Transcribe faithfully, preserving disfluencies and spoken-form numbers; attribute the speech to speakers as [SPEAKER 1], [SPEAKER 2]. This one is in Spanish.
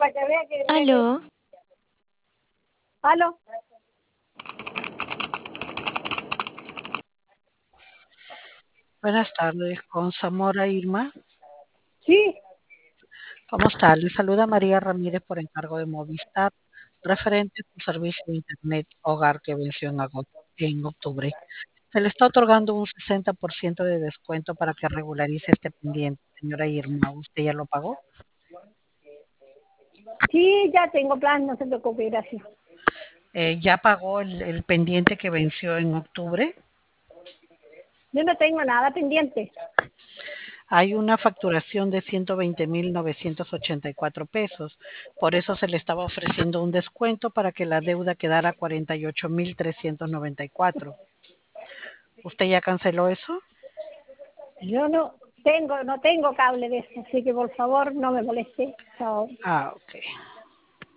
[SPEAKER 1] para que vea que...
[SPEAKER 2] Aló,
[SPEAKER 1] ¿Aló?
[SPEAKER 3] Buenas tardes, con Zamora Irma.
[SPEAKER 1] Sí,
[SPEAKER 3] ¿Cómo está? Le saluda María Ramírez por encargo de Movistar, referente a su servicio de Internet Hogar que venció en agosto, en octubre. Se le está otorgando un sesenta por ciento de descuento para que regularice este pendiente. Señora Irma, ¿usted ya lo pagó?
[SPEAKER 1] sí, ya tengo plan, no se preocupe, gracias.
[SPEAKER 3] Eh, ¿ya pagó el, el pendiente que venció en octubre?
[SPEAKER 1] Yo no tengo nada pendiente.
[SPEAKER 3] Hay una facturación de ciento veinte mil novecientos ochenta y cuatro pesos. Por eso se le estaba ofreciendo un descuento para que la deuda quedara cuarenta y ocho mil trescientos noventa y cuatro. ¿Usted ya canceló eso?
[SPEAKER 1] Yo no tengo, no tengo cable de eso, así que por favor no me moleste. Chao.
[SPEAKER 3] Ah, ok.